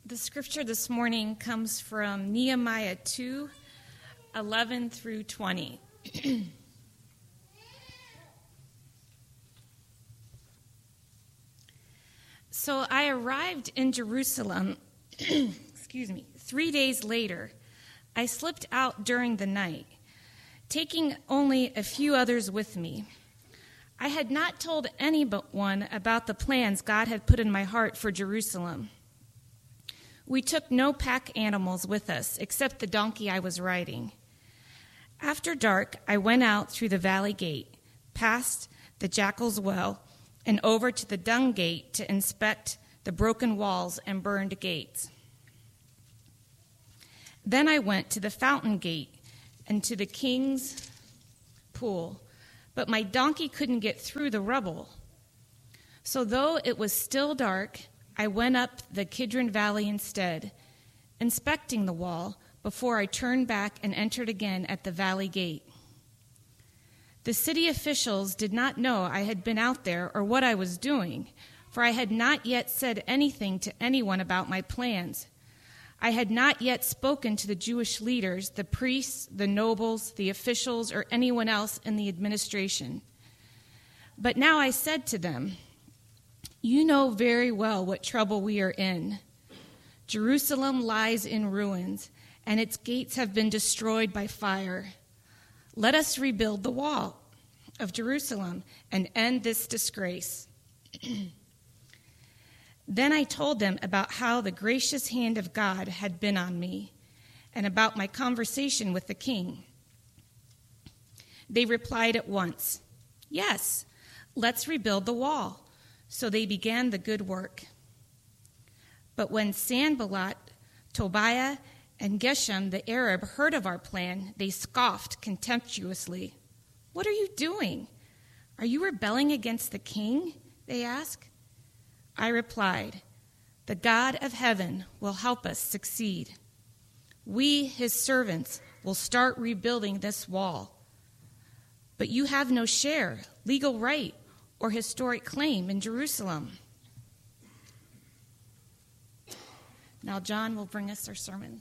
The scripture this morning comes from Nehemiah 2:11 through 20. So I arrived in Jerusalem, 3 days later. I slipped out during the night, taking only a few others with me. I had not told anyone about the plans God had put in my heart for Jerusalem. We took no pack animals with us, except the donkey I was riding. After dark, I went out through the valley gate, past the Jackal's Well, and over to the Dung Gate to inspect the broken walls and burned gates. Then I went to the Fountain Gate and to the King's Pool, but my donkey couldn't get through the rubble. So though it was still dark, I went up the Kidron Valley instead, inspecting the wall before I turned back and entered again at the valley gate. The city officials did not know I had been out there or what I was doing, for I had not yet said anything to anyone about my plans. I had not yet spoken to the Jewish leaders, the priests, the nobles, the officials, or anyone else in the administration. But now I said to them, "You know very well what trouble we are in. Jerusalem lies in ruins, and its gates have been destroyed by fire. Let us rebuild the wall of Jerusalem and end this disgrace." Then I told them about how the gracious hand of God had been on me and about my conversation with the king. They replied at once, "Yes, let's rebuild the wall." So they began the good work. But when Sanballat, Tobiah, and Geshem the Arab heard of our plan, they scoffed contemptuously. "What are you doing? Are you rebelling against the king?" they asked. I replied, "The God of heaven will help us succeed. We, his servants, will start rebuilding this wall. But you have no share, legal right, or historic claim in Jerusalem." Now John will bring us our sermon.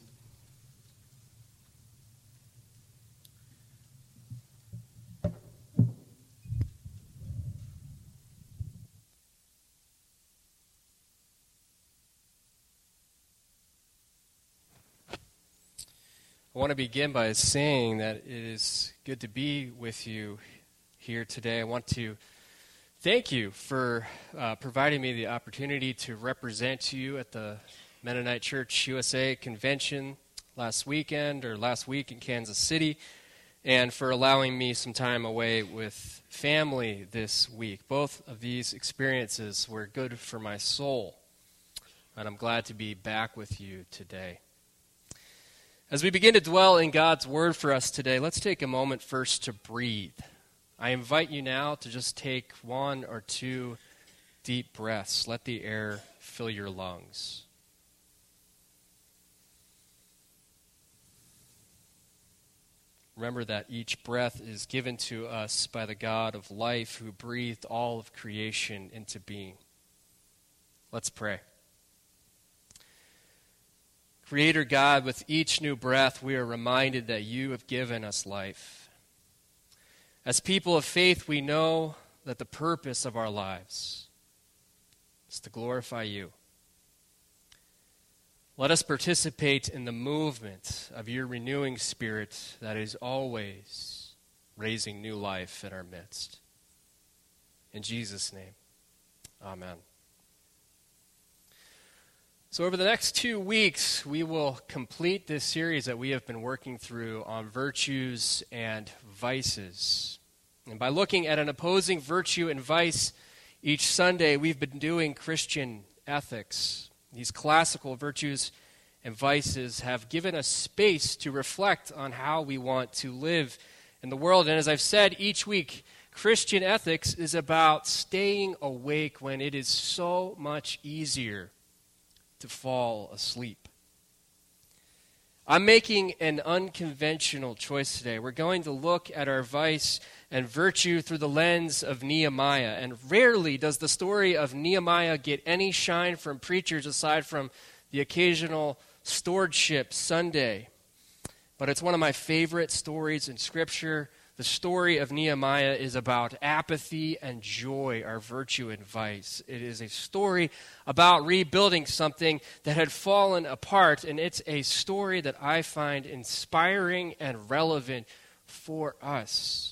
I want to begin by saying that it is good to be with you here today. I want to thank you for providing me the opportunity to represent you at the Mennonite Church USA convention last week in Kansas City, and for allowing me some time away with family this week. Both of these experiences were good for my soul, and I'm glad to be back with you today. As we begin to dwell in God's Word for us today, let's take a moment first to breathe. I invite you now to just take 1 or 2 deep breaths. Let the air fill your lungs. Remember that each breath is given to us by the God of life who breathed all of creation into being. Let's pray. Creator God, with each new breath, we are reminded that you have given us life. As people of faith, we know that the purpose of our lives is to glorify you. Let us participate in the movement of your renewing spirit that is always raising new life in our midst. In Jesus' name, amen. So over the next 2 weeks, we will complete this series that we have been working through on virtues and vices. And by looking at an opposing virtue and vice each Sunday, we've been doing Christian ethics. These classical virtues and vices have given us space to reflect on how we want to live in the world. And as I've said each week, Christian ethics is about staying awake when it is so much easier to fall asleep. I'm making an unconventional choice today. We're going to look at our vice and virtue through the lens of Nehemiah. And rarely does the story of Nehemiah get any shine from preachers aside from the occasional stewardship Sunday. But it's one of my favorite stories in Scripture. The story of Nehemiah is about apathy and joy, our virtue and vice. It is a story about rebuilding something that had fallen apart, and it's a story that I find inspiring and relevant for us.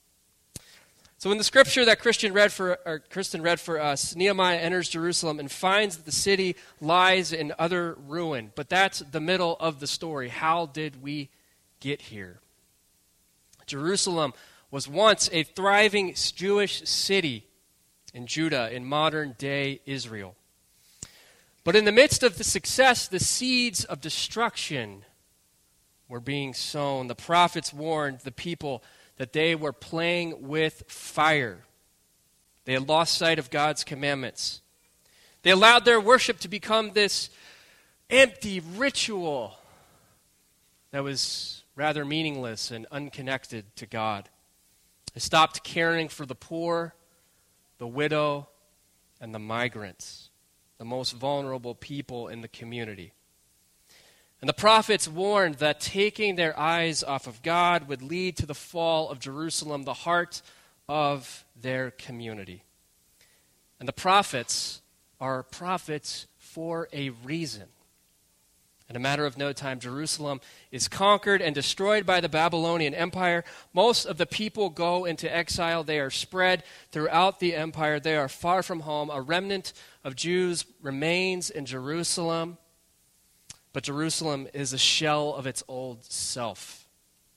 So in the scripture that Kristen read for us, Nehemiah enters Jerusalem and finds that the city lies in utter ruin. But that's the middle of the story. How did we get here? Jerusalem was once a thriving Jewish city in Judah, in modern-day Israel. But in the midst of the success, the seeds of destruction were being sown. The prophets warned the people that they were playing with fire. They had lost sight of God's commandments. They allowed their worship to become this empty ritual that was rather meaningless and unconnected to God. They stopped caring for the poor, the widow, and the migrants, the most vulnerable people in the community. And the prophets warned that taking their eyes off of God would lead to the fall of Jerusalem, the heart of their community. And the prophets are prophets for a reason. In a matter of no time, Jerusalem is conquered and destroyed by the Babylonian Empire. Most of the people go into exile. They are spread throughout the empire. They are far from home. A remnant of Jews remains in Jerusalem. But Jerusalem is a shell of its old self.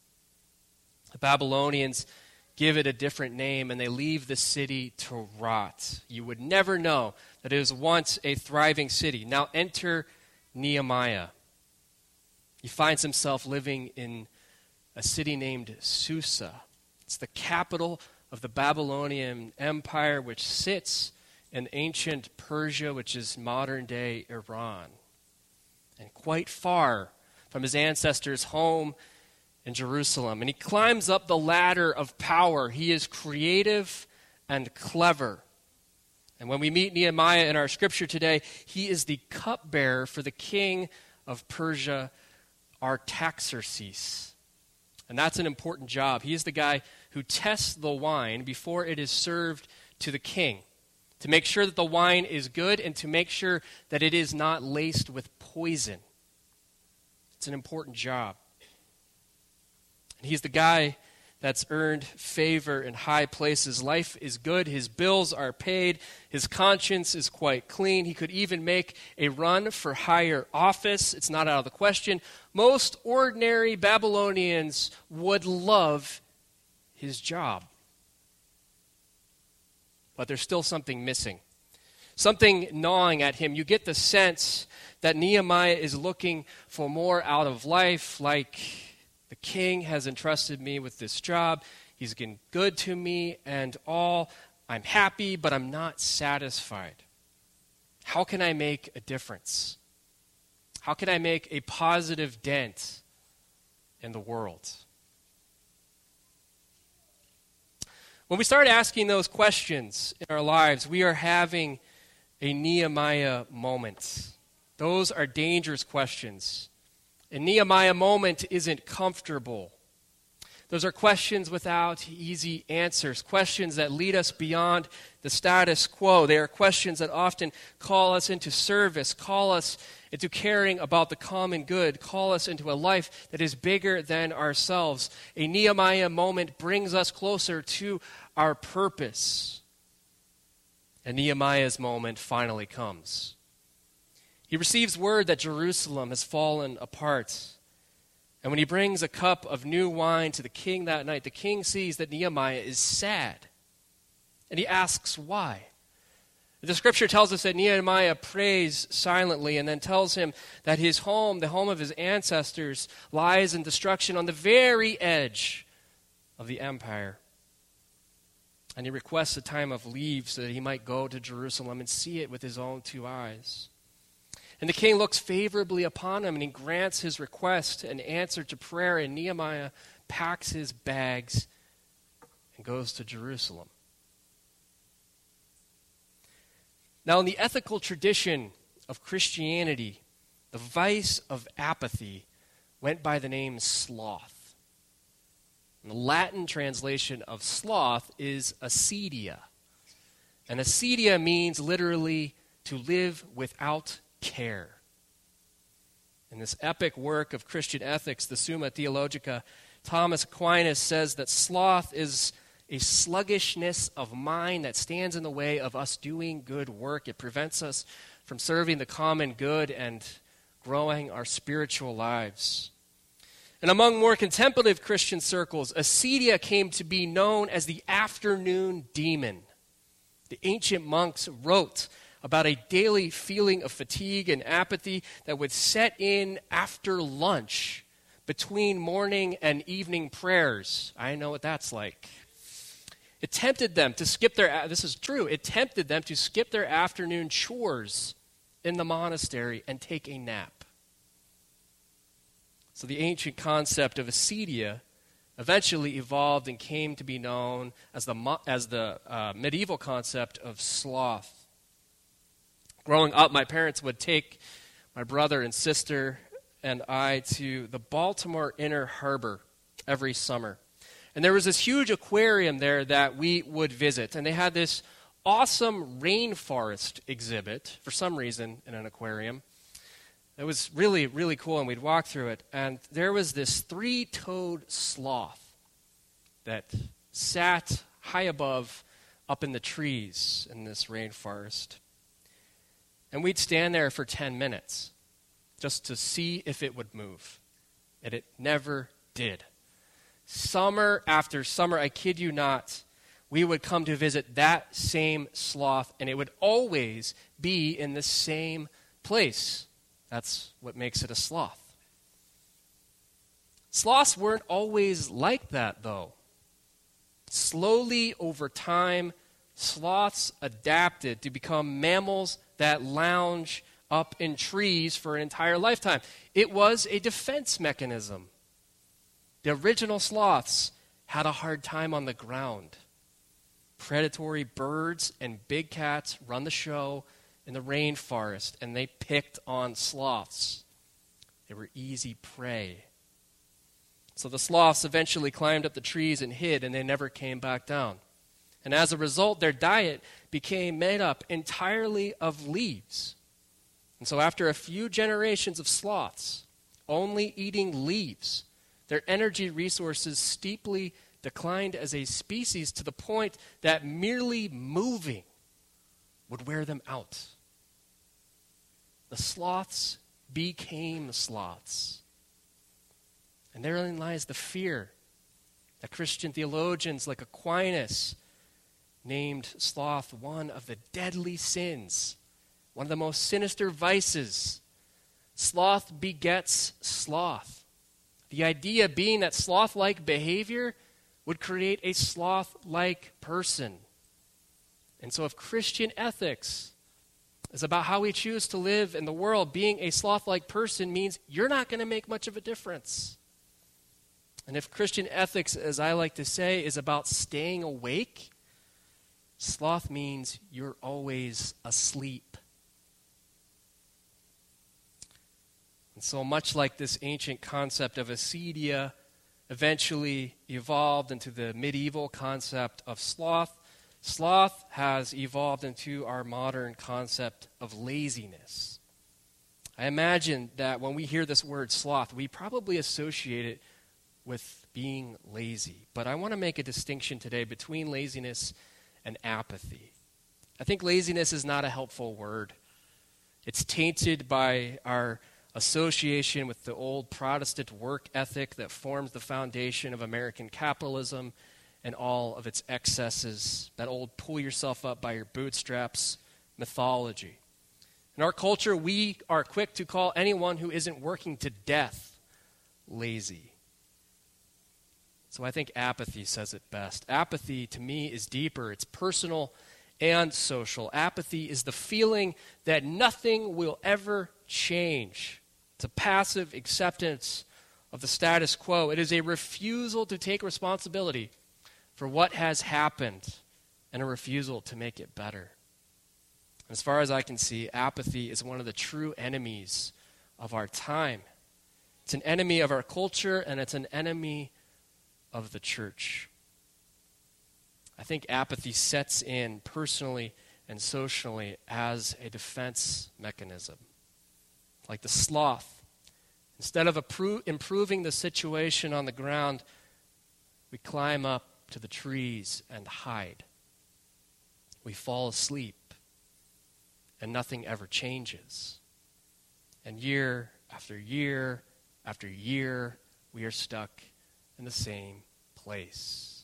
The Babylonians give it a different name, and they leave the city to rot. You would never know that it was once a thriving city. Now enter Nehemiah. He finds himself living in a city named Susa. It's the capital of the Babylonian Empire, which sits in ancient Persia, which is modern-day Iran. And quite far from his ancestors' home in Jerusalem. And he climbs up the ladder of power. He is creative and clever. And when we meet Nehemiah in our scripture today, he is the cupbearer for the king of Persia, Artaxerxes. And that's an important job. He is the guy who tests the wine before it is served to the king, to make sure that the wine is good and to make sure that it is not laced with poison. It's an important job. And he's the guy that's earned favor in high places. Life is good. His bills are paid. His conscience is quite clean. He could even make a run for higher office. It's not out of the question. Most ordinary Babylonians would love his job. But there's still something missing. Something gnawing at him. You get the sense that Nehemiah is looking for more out of life, like the king has entrusted me with this job. He's been good to me and all. I'm happy, but I'm not satisfied. How can I make a difference? How can I make a positive dent in the world? When we start asking those questions in our lives, we are having a Nehemiah moment. Those are dangerous questions. A Nehemiah moment isn't comfortable. Those are questions without easy answers, questions that lead us beyond the status quo. They are questions that often call us into service, call us into caring about the common good, call us into a life that is bigger than ourselves. A Nehemiah moment brings us closer to our purpose. And Nehemiah's moment finally comes. He receives word that Jerusalem has fallen apart. And when he brings a cup of new wine to the king that night, the king sees that Nehemiah is sad. And he asks why. The scripture tells us that Nehemiah prays silently and then tells him that his home, the home of his ancestors, lies in destruction on the very edge of the empire. And he requests a time of leave so that he might go to Jerusalem and see it with his own two eyes. And the king looks favorably upon him, and he grants his request in answer to prayer, and Nehemiah packs his bags and goes to Jerusalem. Now, in the ethical tradition of Christianity, the vice of apathy, went by the name sloth. And the Latin translation of sloth is acedia. And acedia means literally to live without care. In this epic work of Christian ethics, the Summa Theologica, Thomas Aquinas says that sloth is a sluggishness of mind that stands in the way of us doing good work. It prevents us from serving the common good and growing our spiritual lives. And among more contemplative Christian circles, acedia came to be known as the afternoon demon. The ancient monks wrote about a daily feeling of fatigue and apathy that would set in after lunch between morning and evening prayers. I know what that's like. It tempted them to skip this is true, it tempted them to skip their afternoon chores in the monastery and take a nap. So the ancient concept of acedia eventually evolved and came to be known as the medieval concept of sloth. Growing up, my parents would take my brother and sister and I to the Baltimore Inner Harbor every summer. And there was this huge aquarium there that we would visit. And they had this awesome rainforest exhibit, for some reason, in an aquarium. It was really, really cool, and we'd walk through it. And there was this three-toed sloth that sat high above up in the trees in this rainforest. And we'd stand there for 10 minutes just to see if it would move. And it never did. Summer after summer, I kid you not, we would come to visit that same sloth, and it would always be in the same place. That's what makes it a sloth. Sloths weren't always like that, though. Slowly, over time, sloths adapted to become mammals that lounge up in trees for an entire lifetime. It was a defense mechanism. The original sloths had a hard time on the ground. Predatory birds and big cats run the show in the rainforest, and they picked on sloths. They were easy prey. So the sloths eventually climbed up the trees and hid, and they never came back down. And as a result, their diet became made up entirely of leaves. And so after a few generations of sloths only eating leaves, their energy resources steeply declined as a species to the point that merely moving would wear them out. The sloths became sloths. And therein lies the fear that Christian theologians like Aquinas named sloth one of the deadly sins, one of the most sinister vices. Sloth begets sloth. The idea being that sloth-like behavior would create a sloth-like person. And so if Christian ethics is about how we choose to live in the world, being a sloth-like person means you're not going to make much of a difference. And if Christian ethics, as I like to say, is about staying awake, sloth means you're always asleep. And so much like this ancient concept of acedia eventually evolved into the medieval concept of sloth, sloth has evolved into our modern concept of laziness. I imagine that when we hear this word sloth, we probably associate it with being lazy. But I want to make a distinction today between laziness and apathy. I think laziness is not a helpful word. It's tainted by our association with the old Protestant work ethic that forms the foundation of American capitalism and all of its excesses, that old pull yourself up by your bootstraps mythology. In our culture, we are quick to call anyone who isn't working to death lazy. So I think apathy says it best. Apathy, to me, is deeper. It's personal and social. Apathy is the feeling that nothing will ever change. It's a passive acceptance of the status quo. It is a refusal to take responsibility for what has happened and a refusal to make it better. As far as I can see, apathy is one of the true enemies of our time. It's an enemy of our culture, and it's an enemy of the church. I think apathy sets in personally and socially as a defense mechanism. Like the sloth. Instead of improving the situation on the ground, we climb up to the trees and hide. We fall asleep, and nothing ever changes. And year after year after year, we are stuck in the same place.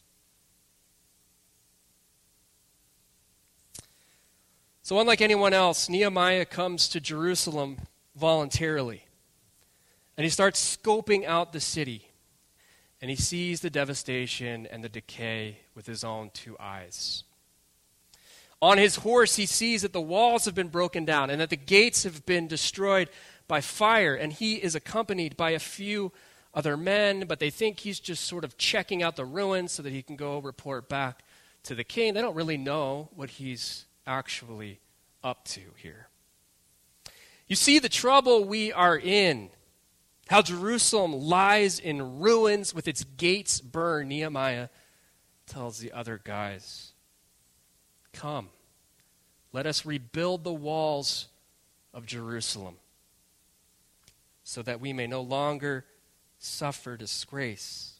So unlike anyone else, Nehemiah comes to Jerusalem voluntarily. And he starts scoping out the city. And he sees the devastation and the decay with his own two eyes. On his horse, he sees that the walls have been broken down and that the gates have been destroyed by fire. And he is accompanied by a few other men, but they think he's just sort of checking out the ruins so that he can go report back to the king. They don't really know what he's actually up to here. You see the trouble we are in. How Jerusalem lies in ruins with its gates burned. Nehemiah tells the other guys, "Come, let us rebuild the walls of Jerusalem so that we may no longer suffer disgrace."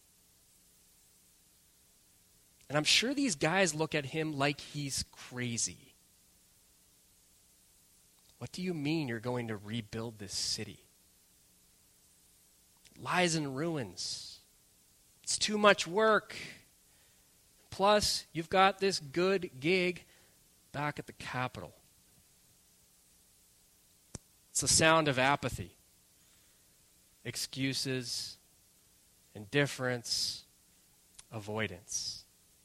And I'm sure these guys look at him like he's crazy. What do you mean you're going to rebuild this city? It lies in ruins. It's too much work. Plus, you've got this good gig back at the Capitol. It's the sound of apathy, excuses, indifference, avoidance.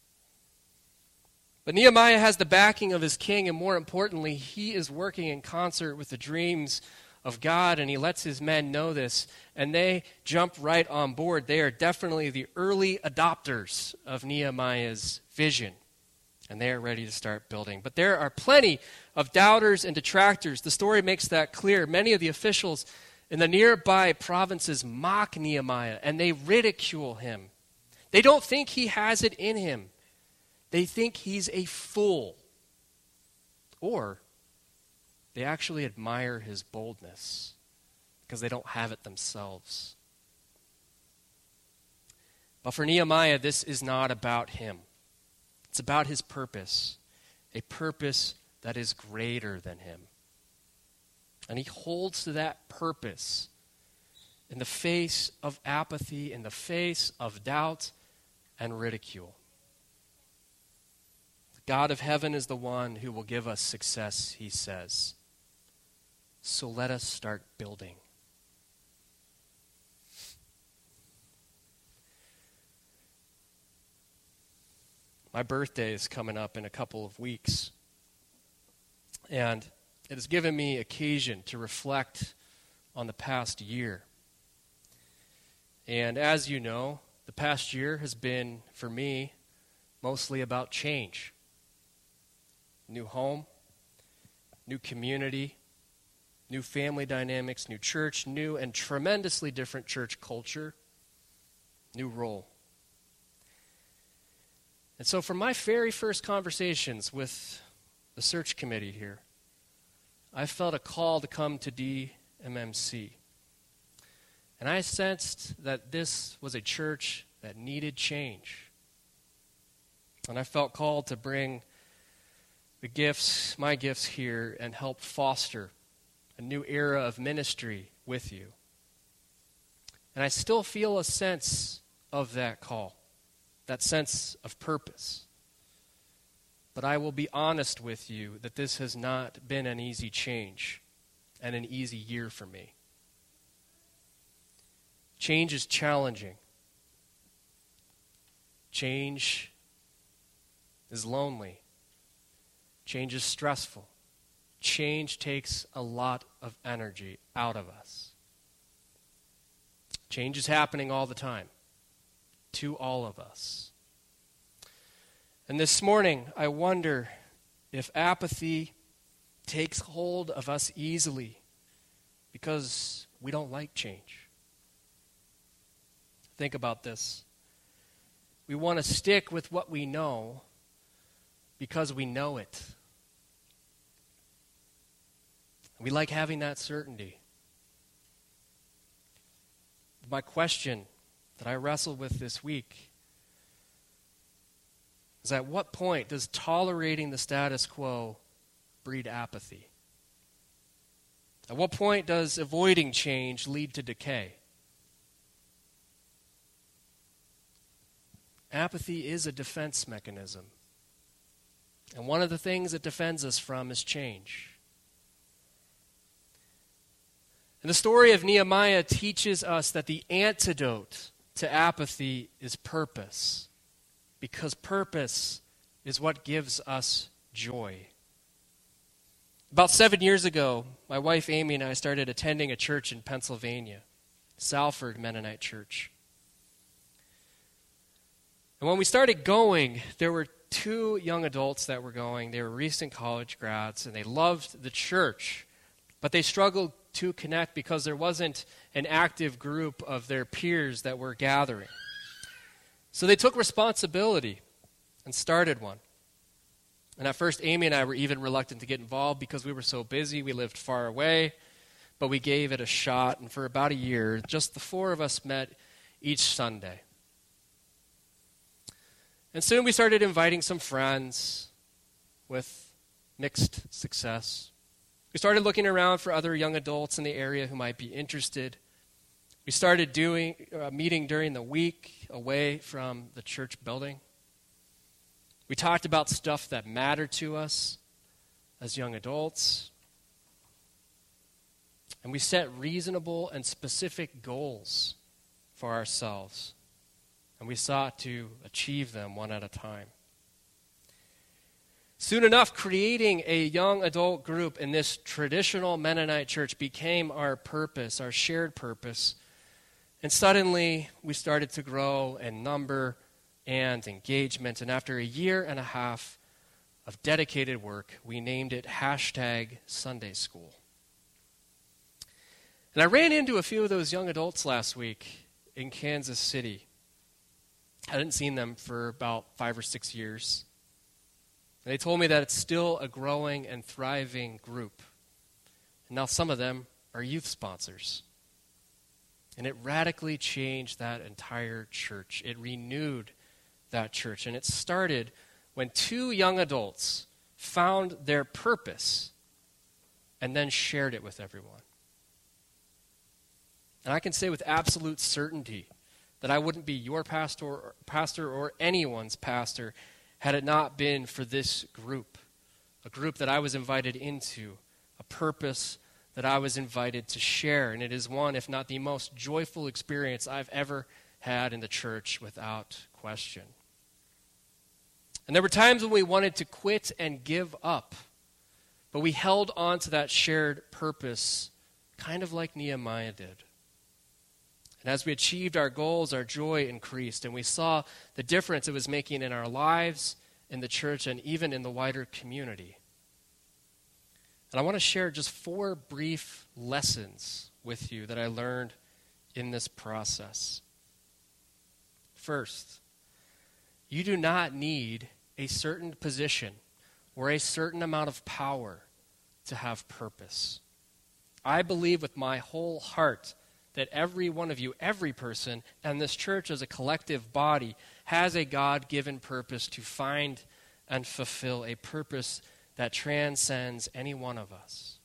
But Nehemiah has the backing of his king, and more importantly, he is working in concert with the dreams of God, and he lets his men know this, and they jump right on board. They are definitely the early adopters of Nehemiah's vision, and they are ready to start building. But there are plenty of doubters and detractors. The story makes that clear. Many of the officials in the nearby provinces mock Nehemiah, and they ridicule him. They don't think he has it in him. They think he's a fool. Or they actually admire his boldness because they don't have it themselves. But for Nehemiah, this is not about him. It's about his purpose, a purpose that is greater than him. And he holds to that purpose in the face of apathy, in the face of doubt and ridicule. God of heaven is the one who will give us success, he says. So let us start building. My birthday is coming up in a couple of weeks. And it has given me occasion to reflect on the past year. And as you know, the past year has been, for me, mostly about change. New home, new community, new family dynamics, new church, new and tremendously different church culture, new role. And so from my very first conversations with the search committee here, I felt a call to come to DMMC. And I sensed that this was a church that needed change. And I felt called to bring my gifts here, and help foster a new era of ministry with you. And I still feel a sense of that call, that sense of purpose. But I will be honest with you that this has not been an easy change and an easy year for me. Change is challenging. Change is lonely. Change is stressful. Change takes a lot of energy out of us. Change is happening all the time to all of us. And this morning, I wonder if apathy takes hold of us easily because we don't like change. Think about this. We want to stick with what we know because we know it. We like having that certainty. My question that I wrestled with this week is, at what point does tolerating the status quo breed apathy? At what point does avoiding change lead to decay? Apathy is a defense mechanism. And one of the things it defends us from is change. And the story of Nehemiah teaches us that the antidote to apathy is purpose, because purpose is what gives us joy. About 7 years ago, my wife Amy and I started attending a church in Pennsylvania, Salford Mennonite Church. And when we started going, there were 2 young adults that were going. They were recent college grads, and they loved the church, but they struggled to connect because there wasn't an active group of their peers that were gathering. So they took responsibility and started one. And at first, Amy and I were even reluctant to get involved because we were so busy. We lived far away, but we gave it a shot. And for about a year, just the 4 of us met each Sunday. And soon we started inviting some friends with mixed success. We started looking around for other young adults in the area who might be interested. We started meeting during the week away from the church building. We talked about stuff that mattered to us as young adults. And we set reasonable and specific goals for ourselves. And we sought to achieve them one at a time. Soon enough, creating a young adult group in this traditional Mennonite church became our purpose, our shared purpose. And suddenly, we started to grow in number and engagement. And after a year and a half of dedicated work, we named it #Sunday School. And I ran into a few of those young adults last week in Kansas City. I hadn't seen them for about 5 or 6 years. And they told me that it's still a growing and thriving group. And now some of them are youth sponsors. And it radically changed that entire church. It renewed that church. And it started when 2 young adults found their purpose and then shared it with everyone. And I can say with absolute certainty that I wouldn't be your pastor or anyone's pastor had it not been for this group, a group that I was invited into, a purpose that I was invited to share. And it is one, if not the most joyful experience I've ever had in the church, without question. And there were times when we wanted to quit and give up, but we held on to that shared purpose, kind of like Nehemiah did. And as we achieved our goals, our joy increased, and we saw the difference it was making in our lives, in the church, and even in the wider community. And I want to share just 4 brief lessons with you that I learned in this process. First, you do not need a certain position or a certain amount of power to have purpose. I believe with my whole heart that every one of you, every person, and this church as a collective body has a God-given purpose to find and fulfill, a purpose that transcends any one of us.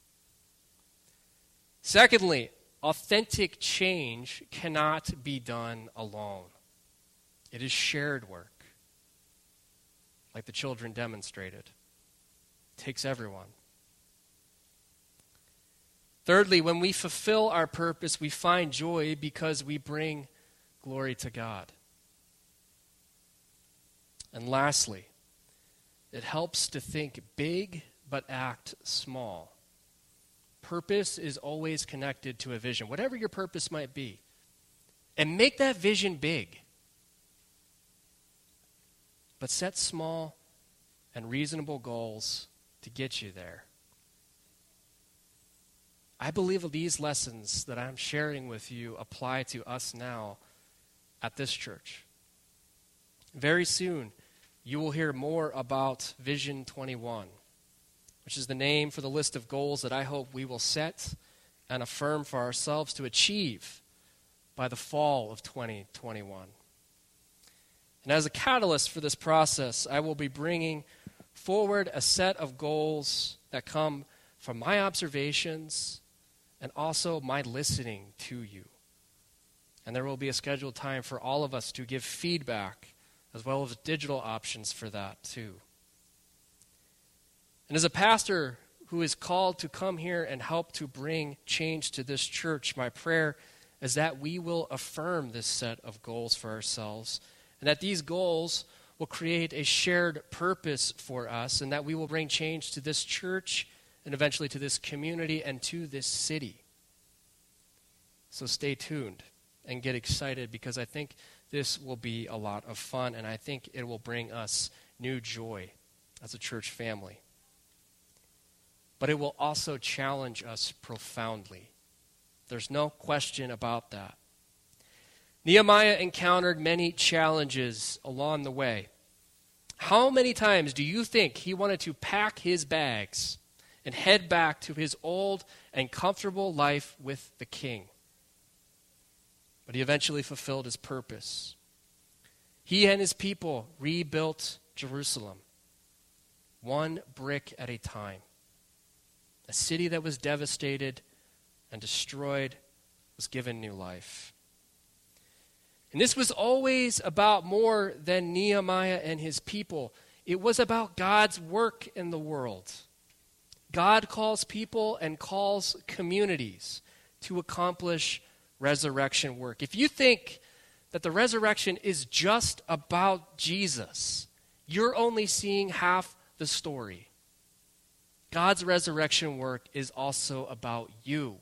Secondly, authentic change cannot be done alone. It is shared work, like the children demonstrated. It takes everyone. Thirdly, when we fulfill our purpose, we find joy because we bring glory to God. And lastly, it helps to think big but act small. Purpose is always connected to a vision, whatever your purpose might be. And make that vision big. But set small and reasonable goals to get you there. I believe these lessons that I'm sharing with you apply to us now at this church. Very soon, you will hear more about Vision 21, which is the name for the list of goals that I hope we will set and affirm for ourselves to achieve by the fall of 2021. And as a catalyst for this process, I will be bringing forward a set of goals that come from my observations and also my listening to you. And there will be a scheduled time for all of us to give feedback, as well as digital options for that too. And as a pastor who is called to come here and help to bring change to this church, my prayer is that we will affirm this set of goals for ourselves, and that these goals will create a shared purpose for us, and that we will bring change to this church and eventually to this community and to this city. So stay tuned and get excited, because I think this will be a lot of fun, and I think it will bring us new joy as a church family. But it will also challenge us profoundly. There's no question about that. Nehemiah encountered many challenges along the way. How many times do you think he wanted to pack his bags and head back to his old and comfortable life with the king? But he eventually fulfilled his purpose. He and his people rebuilt Jerusalem, one brick at a time. A city that was devastated and destroyed was given new life. And this was always about more than Nehemiah and his people. It was about God's work in the world. God calls people and calls communities to accomplish resurrection work. If you think that the resurrection is just about Jesus, you're only seeing half the story. God's resurrection work is also about you.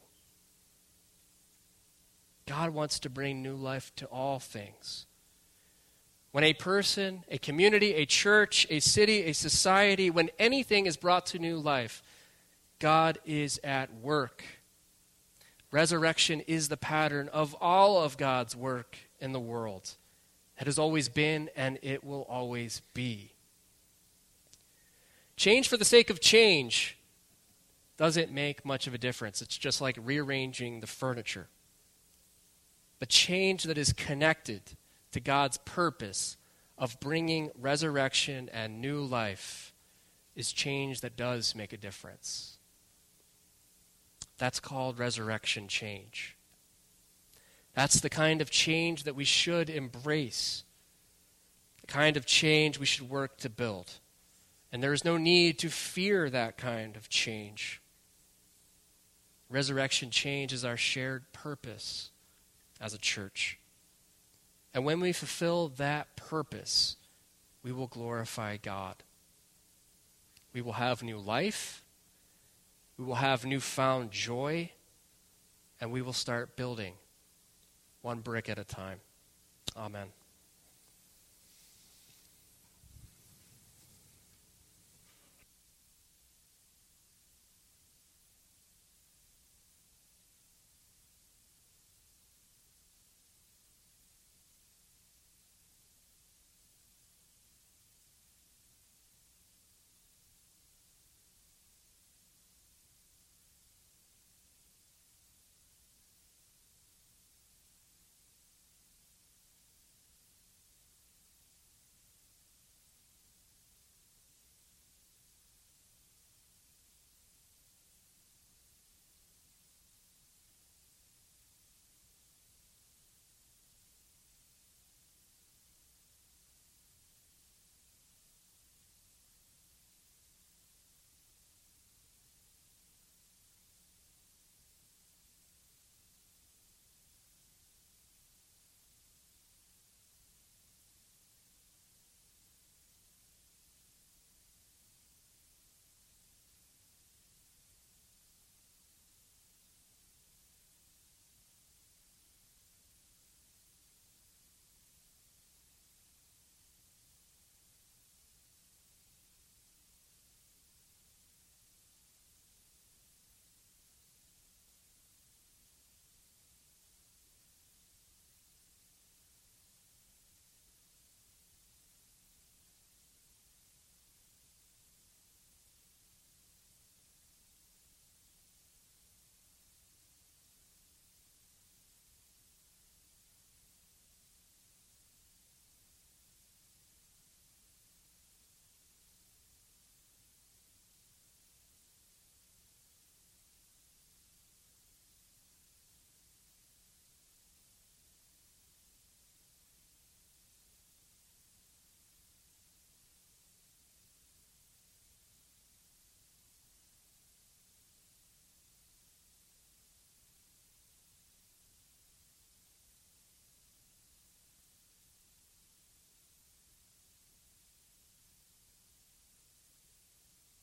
God wants to bring new life to all things. When a person, a community, a church, a city, a society, when anything is brought to new life, God is at work. Resurrection is the pattern of all of God's work in the world. It has always been, and it will always be. Change for the sake of change doesn't make much of a difference. It's just like rearranging the furniture. But change that is connected to God's purpose of bringing resurrection and new life is change that does make a difference. That's called resurrection change. That's the kind of change that we should embrace, the kind of change we should work to build. And there is no need to fear that kind of change. Resurrection change is our shared purpose as a church. And when we fulfill that purpose, we will glorify God. We will have new life. We will have newfound joy. And we will start building one brick at a time. Amen.